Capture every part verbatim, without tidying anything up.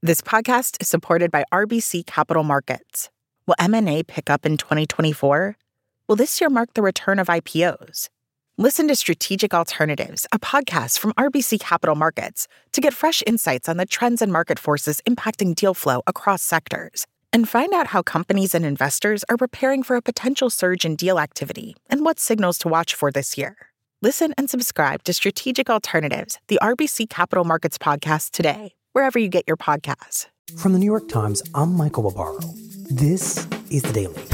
This podcast is supported by R B C Capital Markets. Will M and A pick up in twenty twenty-four? Will this year mark the return of I P Os? Listen to Strategic Alternatives, a podcast from R B C Capital Markets, to get fresh insights on the trends and market forces impacting deal flow across sectors. And find out how companies and investors are preparing for a potential surge in deal activity and what signals to watch for this year. Listen and subscribe to Strategic Alternatives, the R B C Capital Markets podcast today, wherever you get your podcasts. From the New York Times, I'm Michael Barbaro. This is The Daily.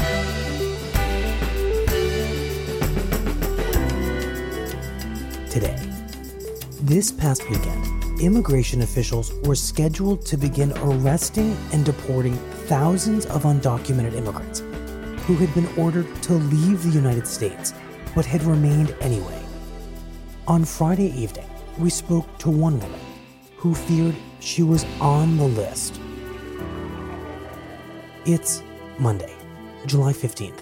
Today, this past weekend, immigration officials were scheduled to begin arresting and deporting thousands of undocumented immigrants who had been ordered to leave the United States but had remained anyway. On Friday evening, we spoke to one woman who feared she was on the list. It's Monday, July fifteenth.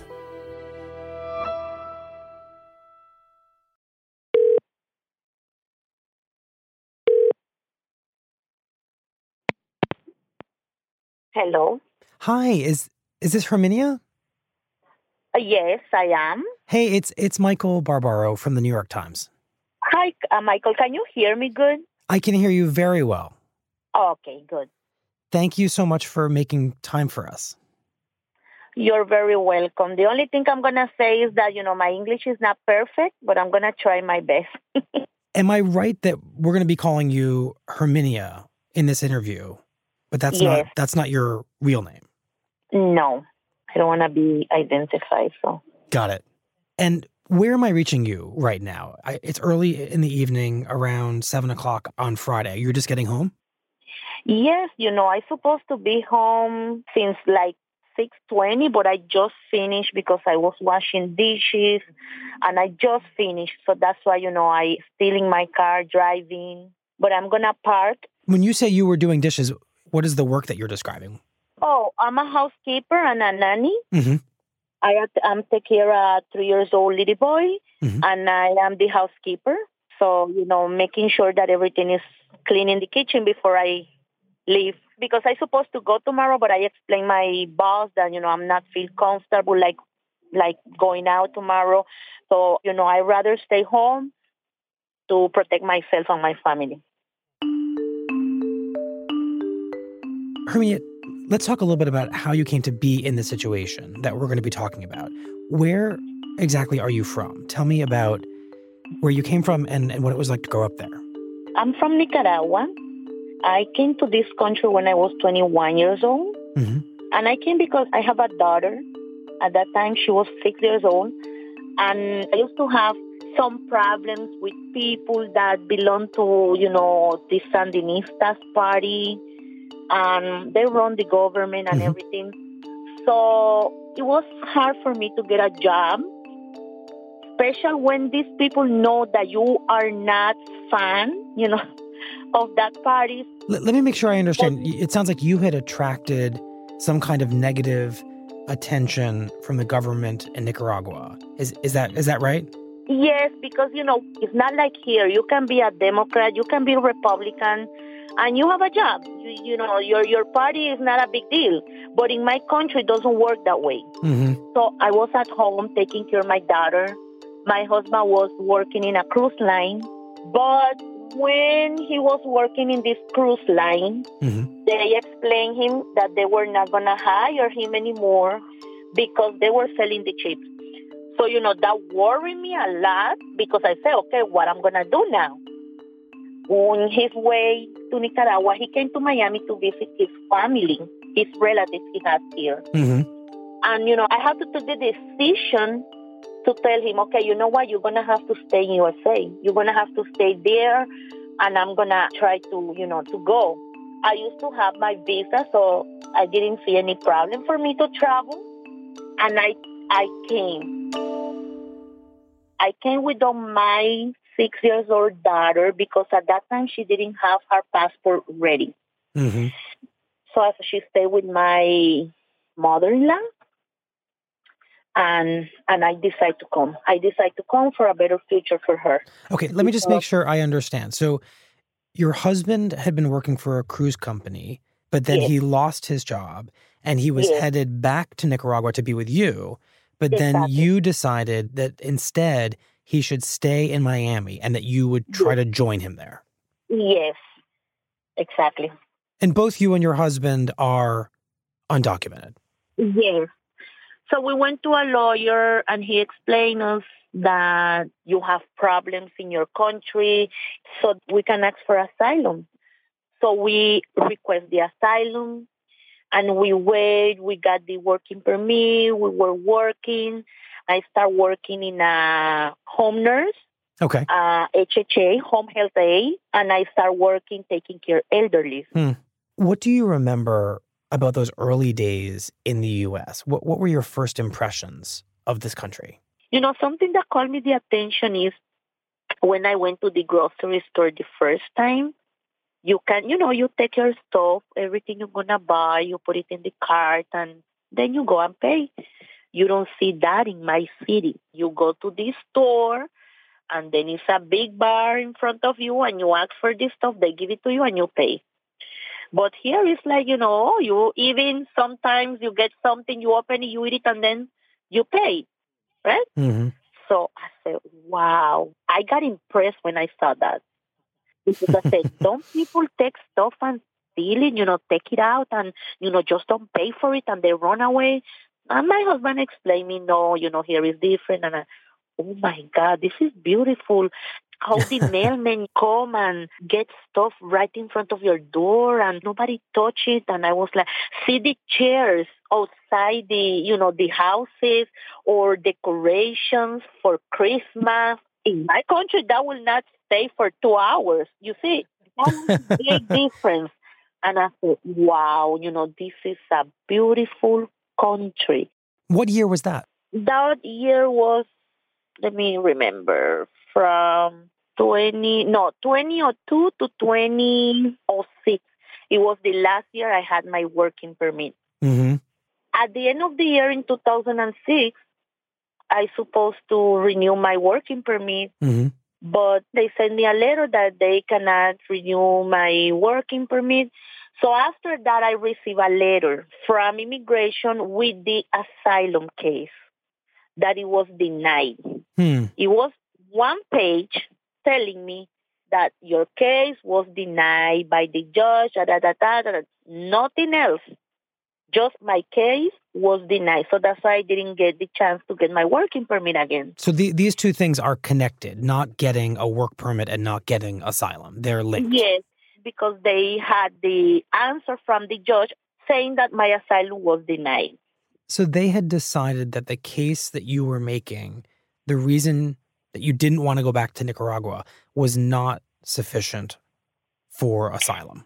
Hello. Hi, is is this Herminia? Uh, yes, I am. Hey, it's it's Michael Barbaro from the New York Times. Hi, uh, Michael. Can you hear me good? I can hear you very well. Okay, good. Thank you so much for making time for us. You're very welcome. The only thing I'm going to say is that, you know, my English is not perfect, but I'm going to try my best. Am I right that we're going to be calling you Herminia in this interview? But that's Yes. not that's not your real name. No, I don't want to be identified. So, Got it. And where am I reaching you right now? I, it's early in the evening, around seven o'clock on Friday. You're just getting home? yes, you know, I'm supposed to be home since like six twenty, but I just finished because I was washing dishes and I just finished. So that's why, you know, I still in my car driving, but I'm going to park. When you say you were doing dishes, what is the work that you're describing? Oh, I'm a housekeeper and a nanny. Mm-hmm. I am take care of a three years old little boy, Mhm. and I am the housekeeper. So, you know, making sure that everything is clean in the kitchen before I leave. Because I'm supposed to go tomorrow, but I explained my boss that, you know, I'm not feel comfortable like like going out tomorrow. So, you know, I rather stay home to protect myself and my family. Hermia, let's talk a little bit about how you came to be in the situation that we're going to be talking about. Where exactly are you from? Tell me about where you came from and, and what it was like to grow up there. I'm from Nicaragua. I came to this country when I was twenty-one years old. Mm-hmm. And I came because I have a daughter. At that time, she was six years old. And I used to have some problems with people that belong to, you know, the Sandinistas party. And they run the government and Mhm. everything. So it was hard for me to get a job, especially when these people know that you are not fan, you know, of that party. Let, let me make sure I understand. It sounds like you had attracted some kind of negative attention from the government in Nicaragua. Is is that is that right? Yes, because, you know, it's not like here. You can be a Democrat, you can be a Republican, and you have a job. You, you know, your your party is not a big deal. But in my country, it doesn't work that way. Mm-hmm. So I was at home taking care of my daughter. My husband was working in a cruise line. But when he was working in this cruise line, Mm-hmm. they explained him that they were not going to hire him anymore because they were selling the chips. So, you know, that worried me a lot because I said, okay, what I'm going to do now? On his way to Nicaragua, he came to Miami to visit his family, his relatives he has here. Mm-hmm. And, you know, I had to take the decision to tell him, okay, you know what, you're going to have to stay in U S A. You're going to have to stay there, and I'm going to try to, you know, to go. I used to have my visa, so I didn't see any problem for me to travel. And I, I came. I came with my six years old daughter because at that time she didn't have her passport ready. Mm-hmm. So she stayed with my mother-in-law, and and I decided to come. I decided to come for a better future for her. Okay, let me just make sure I understand. So your husband had been working for a cruise company, but then Yes. he lost his job and he was Yes. headed back to Nicaragua to be with you. But then Exactly. you decided that instead he should stay in Miami and that you would try to join him there. Yes, exactly. And both you and your husband are undocumented. Yes. So we went to a lawyer and he explained us that you have problems in your country, so we can ask for asylum. So we request the asylum and we wait. We got the working permit. We were working. I start working in a home nurse, Okay. uh, H H A, home health aide, and I start working taking care of elderly. Hmm. What do you remember about those early days in the U S? What what were your first impressions of this country? You know, something that called me the attention is when I went to the grocery store the first time, you can, you know, you take your stuff, everything you're going to buy, you put it in the cart, and then you go and pay. You don't see that in my city. You go to the store, and then it's a big bar in front of you, and you ask for this stuff, they give it to you, and you pay. But here it's like, you know, you even sometimes you get something, you open it, you eat it, and then you pay, right? Mm-hmm. So I said, wow. I got impressed when I saw that. Because I said, don't people take stuff and steal it, you know, take it out and, you know, just don't pay for it and they run away? And my husband explained me, no, you know, here is different. And I, oh my God, this is beautiful. How the mailmen come and get stuff right in front of your door and nobody touch it. And I was like, see the chairs outside the, you know, the houses or decorations for Christmas. In my country, that will not stay for two hours. You see, that was a big difference. And I thought, wow, you know, this is a beautiful country. What year was that? That year was, let me remember, from twenty, no, twenty oh two to twenty oh six. It was the last year I had my working permit. Mm-hmm. At the end of the year in two thousand six, I supposed to renew my working permit, Mm-hmm. but they sent me a letter that they cannot renew my working permit. So after that, I received a letter from immigration with the asylum case that it was denied. Hmm. It was one page telling me that your case was denied by the judge, da, da, da, da, da, nothing else. Just my case was denied. So that's why I didn't get the chance to get my working permit again. So the, these two things are connected, not getting a work permit and not getting asylum. They're linked. Yes, because they had the answer from the judge saying that my asylum was denied. So they had decided that the case that you were making, the reason that you didn't want to go back to Nicaragua, was not sufficient for asylum.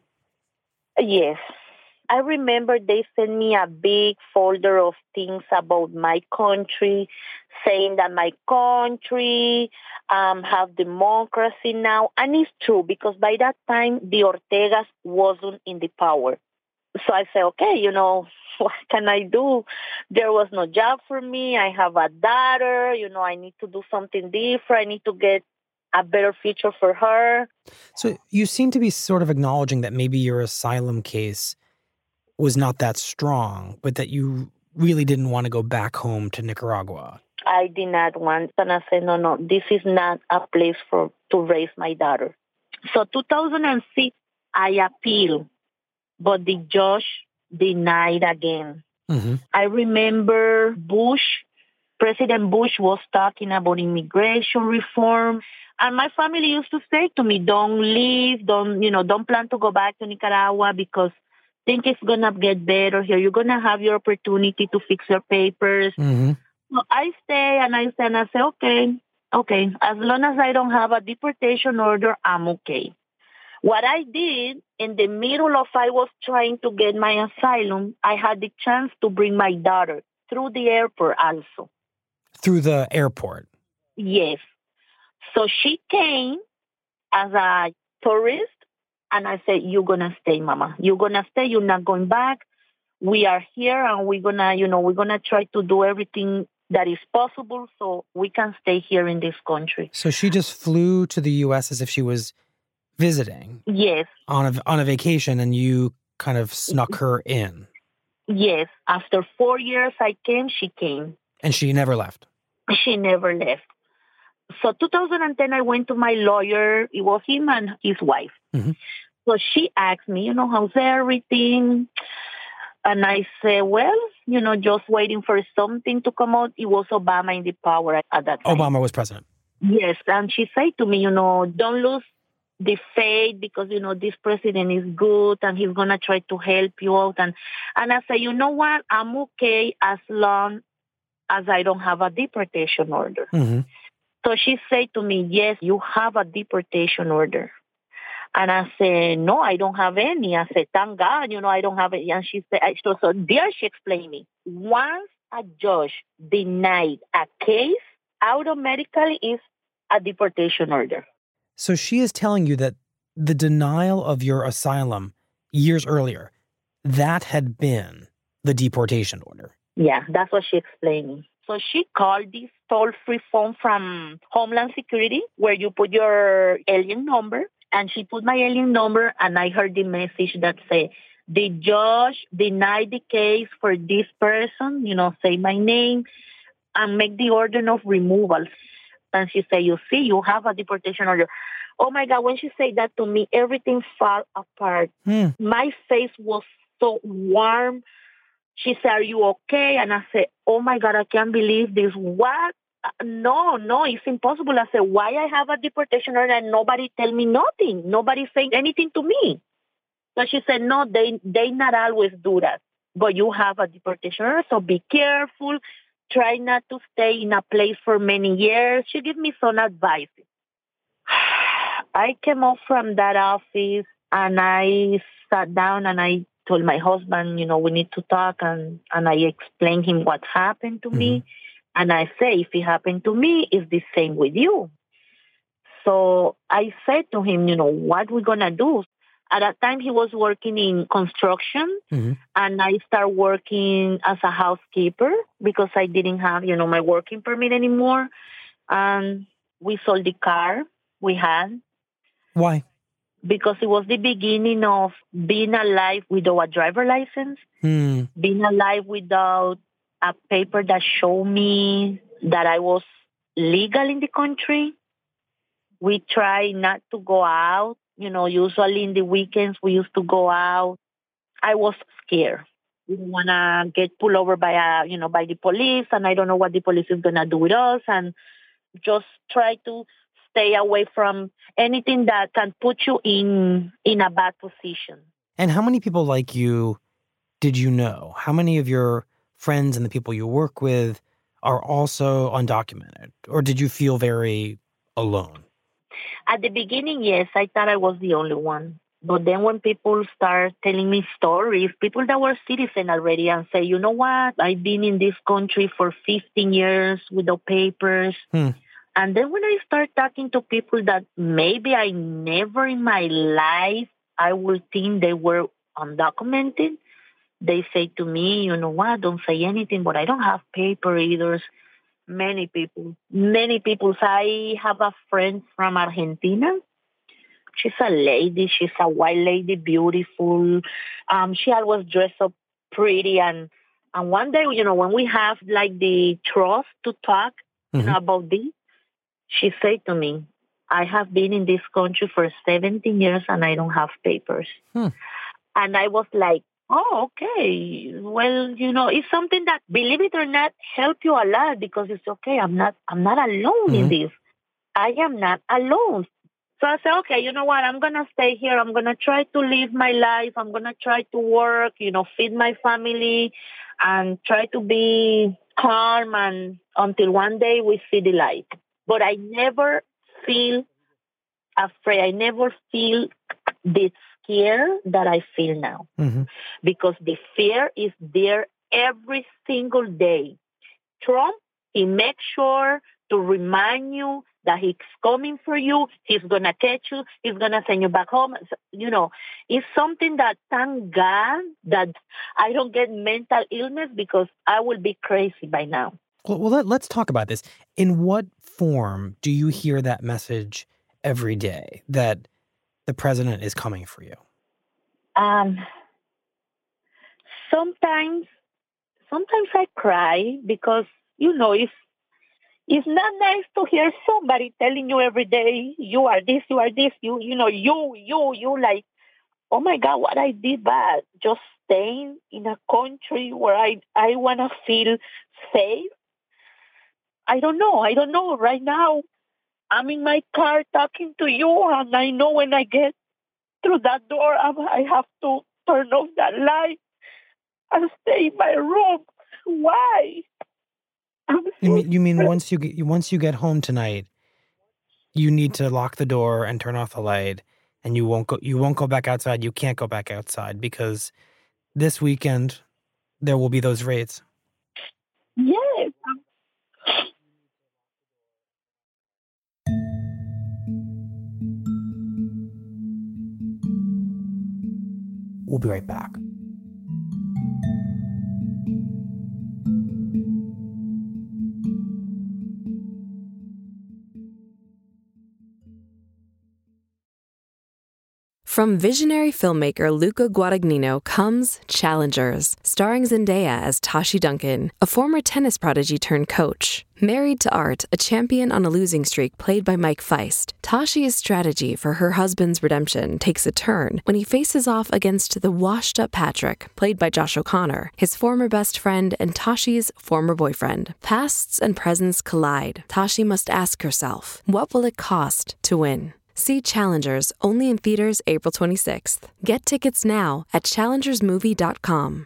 Yes. I remember they sent me a big folder of things about my country, saying that my country um, have democracy now. And it's true, because by that time, the Ortegas wasn't in the power. So I said, okay, you know, what can I do? There was no job for me. I have a daughter. You know, I need to do something different. I need to get a better future for her. So you seem to be sort of acknowledging that maybe your asylum case was not that strong, but that you really didn't want to go back home to Nicaragua. I did not want, and I said, no, no, this is not a place for to raise my daughter. So two thousand six, I appealed, but the judge denied again. Mm-hmm. I remember Bush, President Bush was talking about immigration reform. And my family used to say to me, don't leave, don't, you know, don't plan to go back to Nicaragua because think it's going to get better here. You're going to have your opportunity to fix your papers. Mm-hmm. So I stay and I say, and I say, okay, okay. As long as I don't have a deportation order, I'm okay. What I did, in the middle of I was trying to get my asylum, I had the chance to bring my daughter through the airport also. Through the airport? Yes. So she came as a tourist, and I said, you're going to stay, Mama. You're going to stay. You're not going back. We are here, and we're going to, you know, we're going to try to do everything that is possible so we can stay here in this country. So she just flew to the U S as if she was visiting. Yes. On a, on a vacation, and you kind of snuck her in. Yes. After four years I came, she came. And she never left? She never left. So two thousand ten, I went to my lawyer. It was him and his wife. Mm-hmm. So she asked me, you know, how's everything? And I said, well, you know, just waiting for something to come out. It was Obama in the power at that time. Obama was president. Yes. And she said to me, you know, don't lose the faith because, you know, this president is good and he's going to try to help you out. And, and I said, you know what? I'm okay as long as I don't have a deportation order. Mm-hmm. So she said to me, yes, you have a deportation order. And I said, no, I don't have any. I said, thank God, you know, I don't have it. And she said, so, so there she explained me. Once a judge denied a case, automatically is a deportation order. So she is telling you that the denial of your asylum years earlier, that had been the deportation order. Yeah, that's what she explained me. So she called this toll-free phone from Homeland Security where you put your alien number. And she put my alien number, and I heard the message that said, the judge denied the case for this person, you know, say my name, and make the order of removal. And she said, you see, you have a deportation order. Oh, my God, when she said that to me, everything fell apart. Hmm. My face was so warm. She said, are you okay? And I said, oh, my God, I can't believe this. What? No, no, it's impossible. I said, why I have a deportation order and nobody tell me nothing? Nobody saying anything to me. So she said, no, they they not always do that. But you have a deportation order, so be careful. Try not to stay in a place for many years. She gave me some advice. I came off from that office and I sat down and I told my husband, you know, we need to talk. And, and I explained him what happened to mm-hmm. me. And I say, if it happened to me, it's the same with you. So I said to him, you know, what we going to do? At that time, he was working in construction, mm-hmm. and I started working as a housekeeper because I didn't have, you know, my working permit anymore. And we sold the car we had. Why? Because it was the beginning of being alive without a driver license, mm. being alive without a paper that showed me that I was legal in the country. We try not to go out. You know, usually in the weekends we used to go out. I was scared. We didn't want to get pulled over by a, you know, by the police, and I don't know what the police is going to do with us, and just try to stay away from anything that can put you in in a bad position. And how many people like you did you know? How many of your friends and the people you work with are also undocumented? Or did you feel very alone? At the beginning, yes, I thought I was the only one. But then when people start telling me stories, people that were citizens already and say, you know what, I've been in this country for fifteen years without papers. Hmm. And then when I start talking to people that maybe I never in my life, I would think they were undocumented, they say to me, you know what, don't say anything, but I don't have paper either. Many people, many people. I have a friend from Argentina. She's a lady. She's a white lady, beautiful. Um, she always dressed up pretty. And, and one day, you know, when we have like the trust to talk mm-hmm. you know, about this, she said to me, I have been in this country for seventeen years and I don't have papers. Hmm. And I was like, oh, okay. Well, you know, it's something that, believe it or not, help you a lot because it's okay. I'm not, I'm not alone mm-hmm. in this. I am not alone. So I said, okay, you know what? I'm going to stay here. I'm going to try to live my life. I'm going to try to work, you know, feed my family and try to be calm and until one day we see the light. But I never feel afraid. I never feel this fear that I feel now mm-hmm. because the fear is there every single day. Trump, he makes sure to remind you that he's coming for you. He's going to catch you. He's going to send you back home. You know, it's something that, thank God, that I don't get mental illness because I will be crazy by now. Well, well let, let's talk about this. In what form do you hear that message every day that the president is coming for you? Um, sometimes, sometimes I cry because, you know, it's, it's not nice to hear somebody telling you every day, you are this, you are this, you, you know, you, you, you like, oh my God, what I did bad. Just staying in a country where I, I want to feel safe. I don't know. I don't know. Right now, I'm in my car talking to you, and I know when I get through that door, I'm, I have to turn off that light and stay in my room. Why? I'm You so mean you mean once you get you- once you get home tonight, you need to lock the door and turn off the light, and you won't go you won't go back outside. You can't go back outside because this weekend there will be those raids. yes. We'll be right back. From visionary filmmaker Luca Guadagnino comes Challengers, starring Zendaya as Tashi Duncan, a former tennis prodigy turned coach. Married to Art, a champion on a losing streak played by Mike Feist, Tashi's strategy for her husband's redemption takes a turn when he faces off against the washed-up Patrick, played by Josh O'Connor, his former best friend and Tashi's former boyfriend. Pasts and presents collide. Tashi must ask herself, what will it cost to win? See Challengers, only in theaters April twenty-sixth. Get tickets now at challengers movie dot com.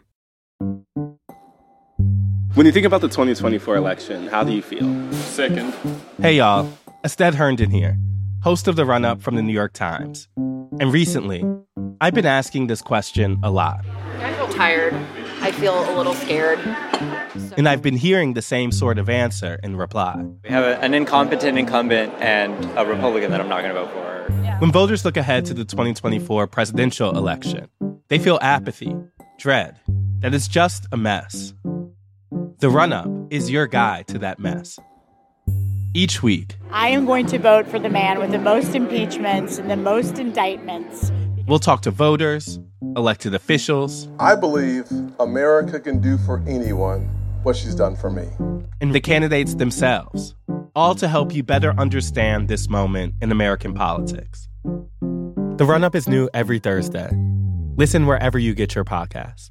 When you think about the twenty twenty-four election, how do you feel? Second. Hey, y'all. Ested Herndon here, host of The Run-Up from the New York Times. And recently, I've been asking this question a lot. I feel tired. I feel a little scared. And I've been hearing the same sort of answer in reply. We have a, an incompetent incumbent and a Republican that I'm not going to vote for. Yeah. When voters look ahead to the twenty twenty-four presidential election, they feel apathy, dread, that it's just a mess. The Run-Up is your guide to that mess. Each week, I am going to vote for the man with the most impeachments and the most indictments. We'll talk to voters, elected officials. I believe America can do for anyone what she's done for me. And the candidates themselves, all to help you better understand this moment in American politics. The Run-Up is new every Thursday. Listen wherever you get your podcasts.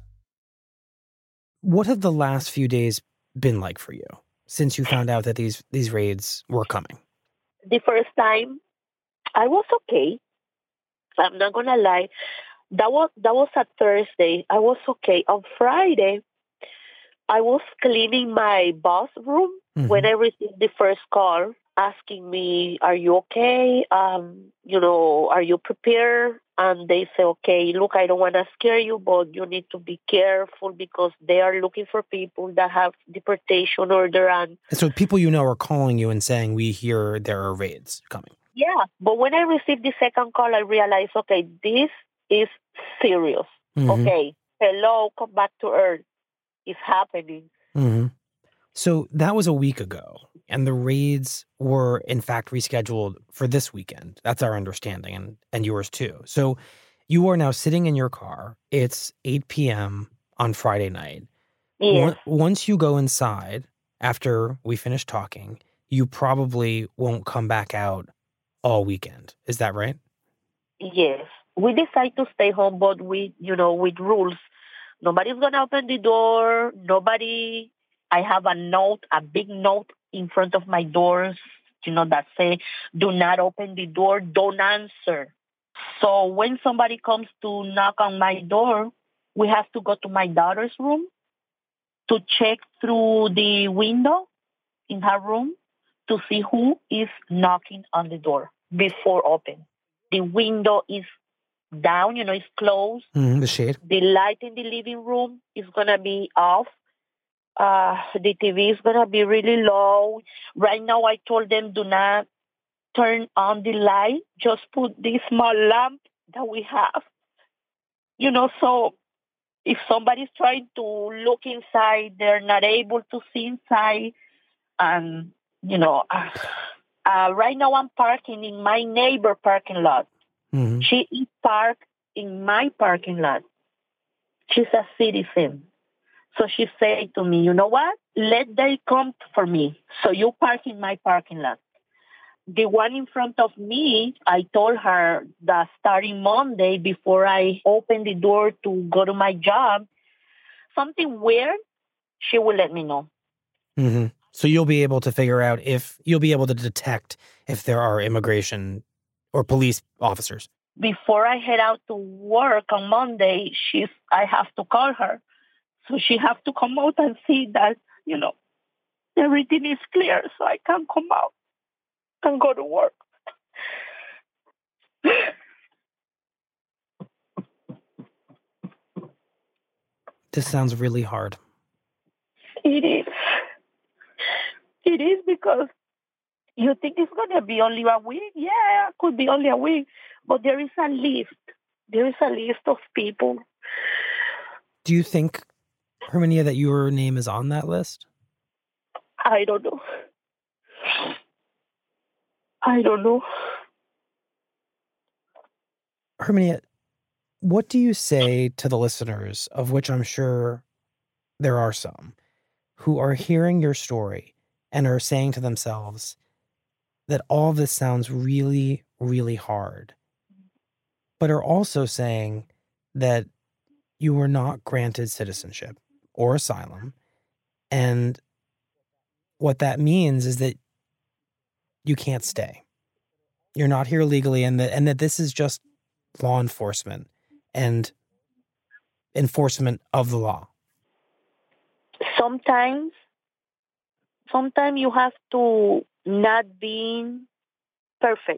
What have the last few days been like for you since you found out that these these raids were coming? The first time, I was okay. I'm not gonna lie. That was that was a Thursday. I was okay. On Friday, I was cleaning my boss room mm-hmm. when I received the first call asking me, "Are you okay? Um, you know, are you prepared?" And they say, "Okay, look, I don't want to scare you, but you need to be careful because they are looking for people that have deportation order." And, and so people you know are calling you and saying, "We hear there are raids coming." Yeah, but when I received the second call, I realized, okay, this is serious. Mm-hmm. Okay, hello, come back to Earth. It's happening. Mm-hmm. So that was a week ago, and the raids were, in fact, rescheduled for this weekend. That's our understanding, and, and yours too. So you are now sitting in your car. It's eight p.m. on Friday night. Yes. Once you go inside, after we finish talking, you probably won't come back out all weekend. Is that right? Yes. We decide to stay home, but with, you know, with rules. Nobody's going to open the door. Nobody. I have a note, a big note in front of my doors, you know, that say, do not open the door, don't answer. So when somebody comes to knock on my door, we have to go to my daughter's room to check through the window in her room to see who is knocking on the door before open. The window is down, you know, it's closed. Mm, the shade. The light in the living room is going to be off. Uh, the T V is going to be really low. Right now, I told them, do not turn on the light. Just put this small lamp that we have. You know, so if somebody's trying to look inside, they're not able to see inside. And, you know, uh, uh, right now I'm parking in my neighbor parking lot. Mm-hmm. She is parked in my parking lot. She's a citizen. So she said to me, you know what? Let them come for me. So you park in my parking lot. The one in front of me, I told her that starting Monday, before I open the door to go to my job, something weird, she will let me know. Mm-hmm. So you'll be able to figure out if, you'll be able to detect if there are immigration or police officers. Before I head out to work on Monday, she's, I have to call her. So she has to come out and see that, you know, everything is clear so I can come out and go to work. This sounds really hard. It is. It is because you think it's going to be only a week. Yeah, it could be only a week. But there is a list. There is a list of people. Do you think, Herminia, that your name is on that list? I don't know. I don't know. Herminia, what do you say to the listeners, of which I'm sure there are some, who are hearing your story and are saying to themselves that all this sounds really, really hard, but are also saying that you were not granted citizenship or asylum, and what that means is that you can't stay. You're not here legally, and that and that this is just law enforcement and enforcement of the law. Sometimes, sometimes you have to not be perfect.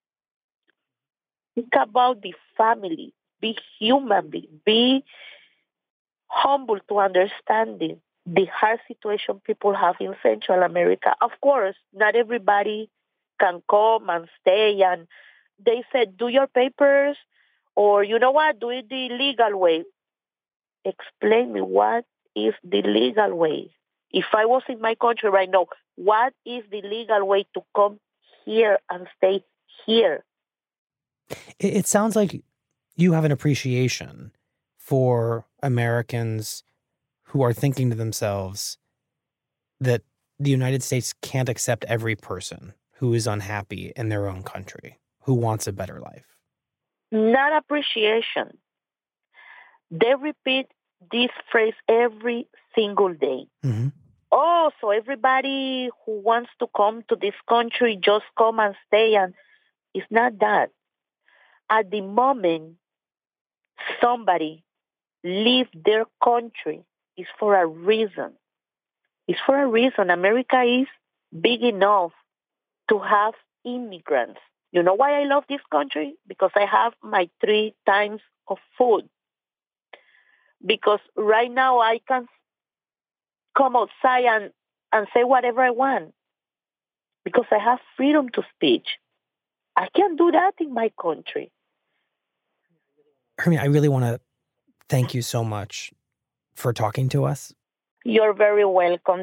Think about the family. Be human. Be, be humble to understanding the hard situation people have in Central America. Of course, not everybody can come and stay. And they said, do your papers, or you know what, do it the legal way. Explain me what is the legal way. If I was in my country right now, what is the legal way to come here and stay here? It, it sounds like you have an appreciation for Americans who are thinking to themselves that the United States can't accept every person who is unhappy in their own country, who wants a better life. Not appreciation. They repeat this phrase every single day. Mm-hmm. Oh, so everybody who wants to come to this country, just come and stay. And it's not that. At the moment, somebody leave their country is for a reason. It's for a reason. America is big enough to have immigrants. You know why I love this country? Because I have my three times of food. Because right now I can come outside and, and say whatever I want. Because I have freedom to speech. I can't do that in my country. Hermia, I really want to thank you so much for talking to us. You're very welcome.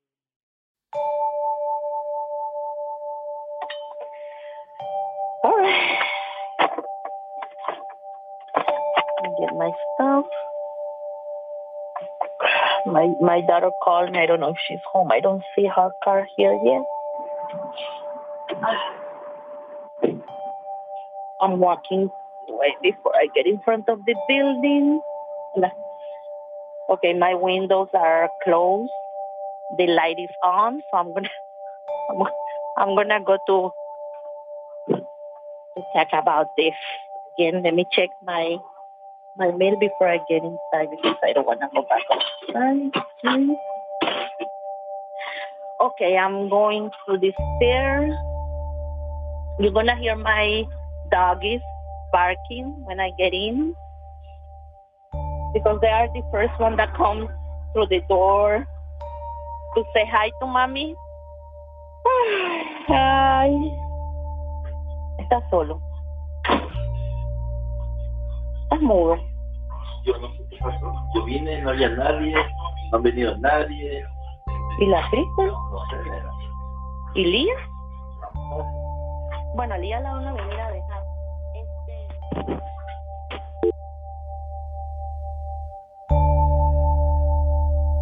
All right. Get my stuff. My my daughter called me. I don't know if she's home. I don't see her car here yet. I'm walking right before I get in front of the building. Okay, my windows are closed. The light is on, so I'm gonna I'm, I'm gonna go to to talk about this again. Let me check my my mail before I get inside because I don't want to go back outside. Okay, I'm going to the stairs. You're gonna hear my doggies barking when I get in because they are the first one that comes through the door to say hi to mommy. Hi. Está solo. Estás mudo. Yo no sé qué pasó. Yo vine, no había nadie, no han venido nadie. ¿Y la Kristen? No sé. ¿Y Lía? Bueno, Lía la van a venir a dejar. Este...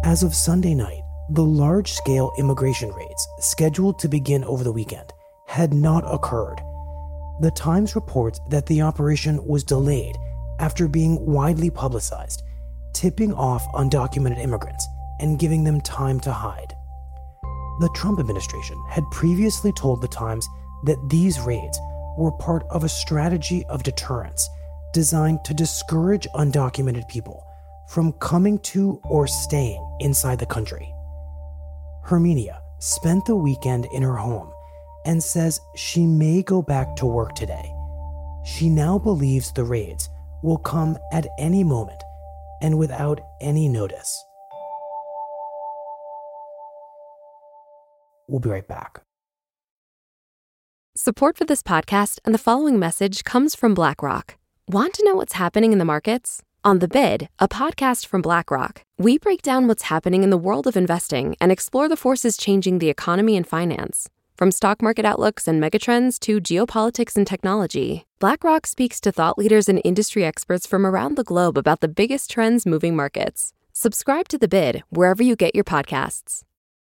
As of Sunday night, the large-scale immigration raids scheduled to begin over the weekend had not occurred. The Times reports that the operation was delayed after being widely publicized, tipping off undocumented immigrants and giving them time to hide. The Trump administration had previously told the Times that these raids were part of a strategy of deterrence designed to discourage undocumented people from coming to or staying inside the country. Herminia spent the weekend in her home and says she may go back to work today. She now believes the raids will come at any moment and without any notice. We'll be right back. Support for this podcast and the following message comes from BlackRock. Want to know what's happening in the markets? On The Bid, a podcast from BlackRock, we break down what's happening in the world of investing and explore the forces changing the economy and finance. From stock market outlooks and megatrends to geopolitics and technology, BlackRock speaks to thought leaders and industry experts from around the globe about the biggest trends moving markets. Subscribe to The Bid wherever you get your podcasts.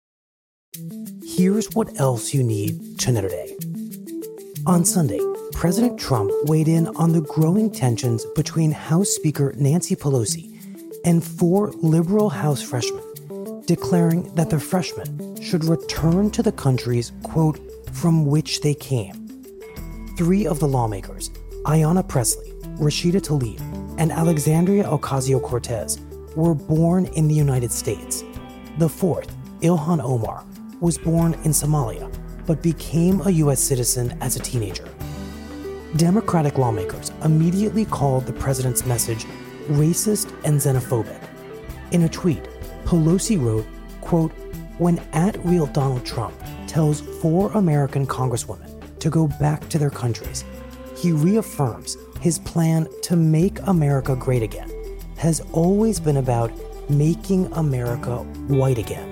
Here's what else you need to know today. On Sunday, President Trump weighed in on the growing tensions between House Speaker Nancy Pelosi and four liberal House freshmen, declaring that the freshmen should return to the countries, quote, from which they came. Three of the lawmakers, Ayanna Pressley, Rashida Tlaib, and Alexandria Ocasio-Cortez, were born in the United States. The fourth, Ilhan Omar, was born in Somalia, but became a U S citizen as a teenager. Democratic lawmakers immediately called the president's message racist and xenophobic. In a tweet, Pelosi wrote, quote, when at real Donald Trump tells four American congresswomen to go back to their countries, he reaffirms his plan to make America great again has always been about making America white again.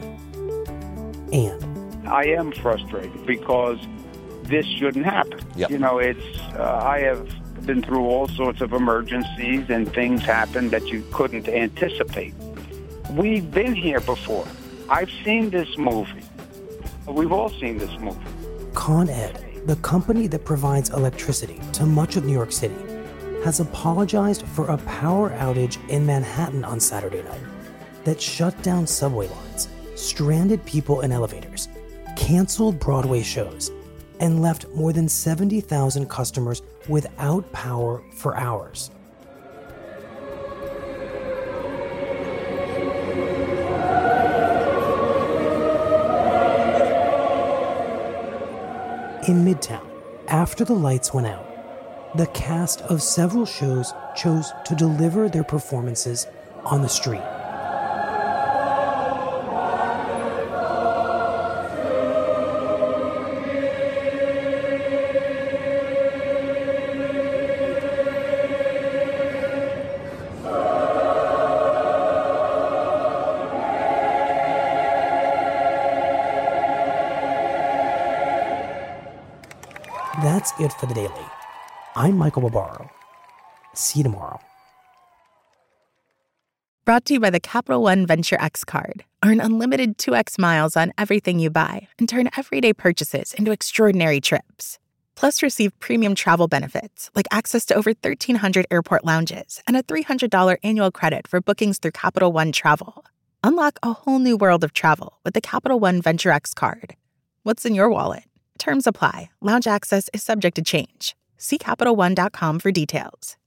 And I am frustrated because this shouldn't happen. Yep. You know, it's, uh, I have been through all sorts of emergencies and things happen that you couldn't anticipate. We've been here before. I've seen this movie. We've all seen this movie. Con Ed, the company that provides electricity to much of New York City, has apologized for a power outage in Manhattan on Saturday night that shut down subway lines, stranded people in elevators, canceled Broadway shows, and left more than seventy thousand customers without power for hours. In Midtown, after the lights went out, the cast of several shows chose to deliver their performances on the street. That's it for the Daily. I'm Michael Barbaro. See you tomorrow. Brought to you by the Capital One Venture X card. Earn unlimited two x miles on everything you buy and turn everyday purchases into extraordinary trips. Plus, receive premium travel benefits like access to over thirteen hundred airport lounges and a three hundred dollars annual credit for bookings through Capital One Travel. Unlock a whole new world of travel with the Capital One Venture X card. What's in your wallet? Terms apply. Lounge access is subject to change. See Capital One dot com for details.